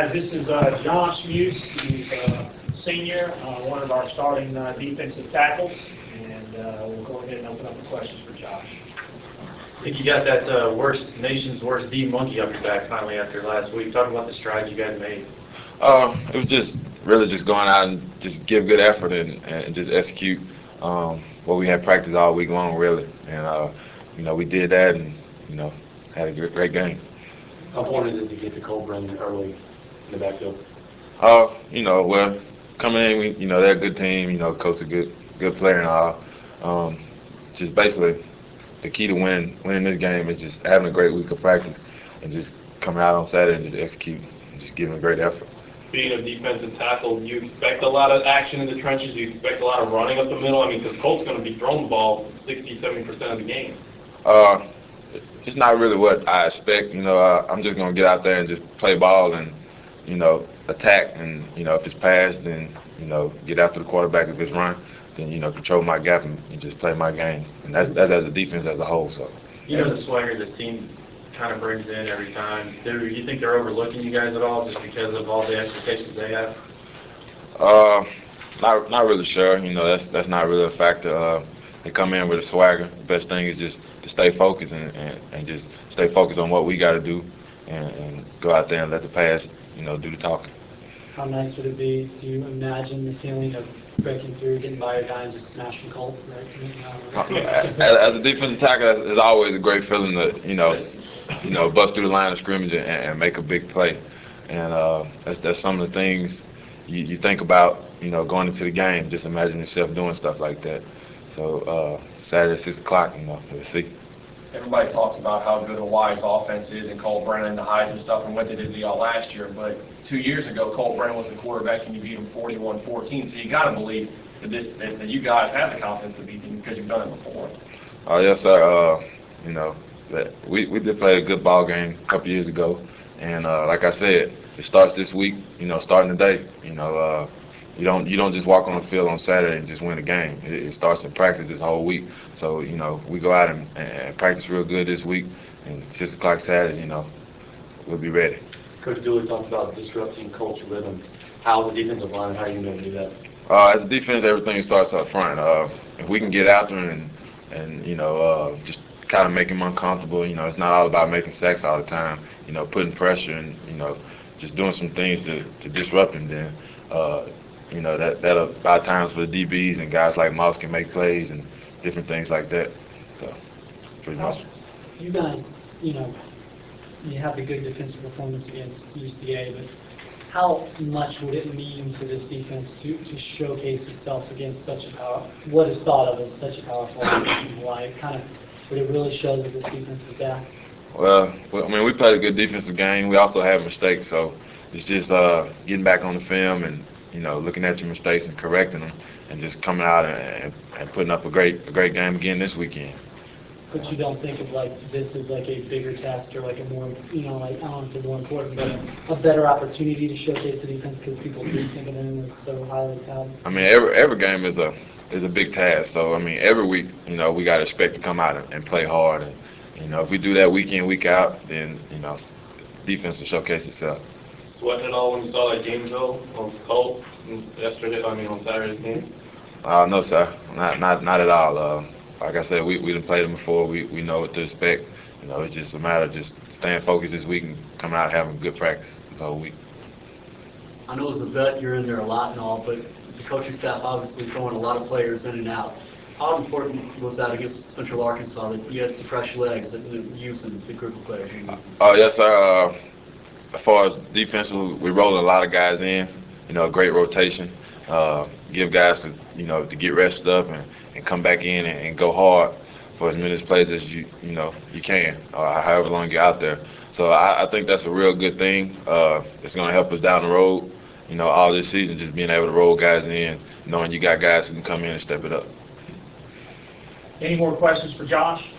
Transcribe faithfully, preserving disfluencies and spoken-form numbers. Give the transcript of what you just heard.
guys, this is uh, Josh Muse. He's a senior, uh, one of our starting uh, defensive tackles, and uh, we'll go ahead and open up the questions for Josh. I think you got that uh, worst nation's worst D monkey off your back finally after last week. Talk about the strides you guys made. Uh, it was just really just going out and just give good effort and, and just execute um, what we had practiced all week long, really. And uh, you know, we did that, and you know, had a great, great game. How important is it to get to Colt Brennan early in the backfield? Uh, you know, well, coming in, we, you know, they're a good team. You know, coach a good, good player and all. Um, just basically, the key to winning, winning this game is just having a great week of practice and just coming out on Saturday and just execute and just giving a great effort. Being a defensive tackle, do you expect a lot of action in the trenches? Do you expect a lot of running up the middle? I mean, because Colt's going to be throwing the ball sixty, seventy percent of the game. Uh, it's not really what I expect. You know, uh, I'm just going to get out there and just play ball and, you know, attack. And, you know, if it's pass, then, you know, get after the quarterback. If it's run, then, you know, control my gap and, and just play my game. And that's, that's as a defense as a whole. So. You know the swagger this team kind of brings in every time. Do you think they're overlooking you guys at all just because of all the expectations they have? Uh, not not really sure. You know, that's that's not really a factor. Uh, they come in with a swagger. The best thing is just to stay focused and, and, and just stay focused on what we got to do and, and go out there and let the pass, you know, do the talking. How nice would it be to imagine the feeling of breaking through, getting by a guy and just smashing Colt, right? as, as a defensive tackle, it's always a great feeling to, you know, you know, bust through the line of scrimmage and, and make a big play. And uh, that's, that's some of the things you, you think about, you know, going into the game. Just imagine yourself doing stuff like that. So uh, Saturday at six o'clock, you know, we'll see. Everybody talks about how good a Wise offense is and Colt Brennan, the Heisman stuff, and what they did to y'all last year. But two years ago, Colt Brennan was the quarterback, and you beat him forty-one fourteen. So you got to believe that this that, that you guys have the confidence to beat him because you've done it before. Oh uh, yes, sir. Uh, you know, that we we did play a good ball game a couple years ago, and uh, like I said, it starts this week. You know, starting today. You know, uh, you don't you don't just walk on the field on Saturday and just win a game. It, it starts in practice this whole week. So you know, we go out and, and practice real good this week, and six o'clock Saturday, you know, we'll be ready. Coach Dooley talked about disrupting culture rhythm. How's the defensive line? How are you going to do that? Uh, as a defense, everything starts up front. Uh, if we can get out there and and you know uh, just kind of make him uncomfortable. You know, it's not all about making sacks all the time. You know, putting pressure and you know just doing some things to, to disrupt him. Then uh, you know that that'll buy times for the D Bs and guys like Moss can make plays and different things like that. So pretty much. You guys, you know, you have a good defensive performance against U C A, but how much would it mean to this defense to, to showcase itself against such a power, what is thought of as such a powerful team? Why kind of would it really show that this defense is back? Well, I mean, we played a good defensive game. We also had mistakes, so it's just uh, getting back on the film and you know looking at your mistakes and correcting them, and just coming out and, and putting up a great a great game again this weekend. But you don't think of like this as like a bigger test or like a more, you know, like I don't want to say more important, but a better opportunity to showcase the defense because people do think of them as so highly touted? I mean, every every game is a is a big task. So I mean, every week, you know, we got to expect to come out and, and play hard. And you know, if we do that week in week out, then you know, defense will showcase itself. Sweating it all when you saw that Gainesville on Colt yesterday? I mean, on Saturday's game. Uh, no, sir, not not not at all. Uh, Like I said, we we done played them before. We we know what to expect. You know, it's just a matter of just staying focused this week and coming out having good practice the whole week. I know as a vet you're in there a lot and all, but the coaching staff obviously throwing a lot of players in and out. How important was that against Central Arkansas that you had some fresh legs and using the group of players you're using? Oh yes, sir. Uh, as far as defensively, we rolled a lot of guys in. You know, great rotation. Uh, give guys to you know to get rested up and. and come back in and, and go hard for as many plays as you you know you can, uh, however long you're out there. So I, I think that's a real good thing. Uh, it's going to help us down the road. You know, all this season, just being able to roll guys in, knowing you got guys who can come in and step it up. Any more questions for Josh?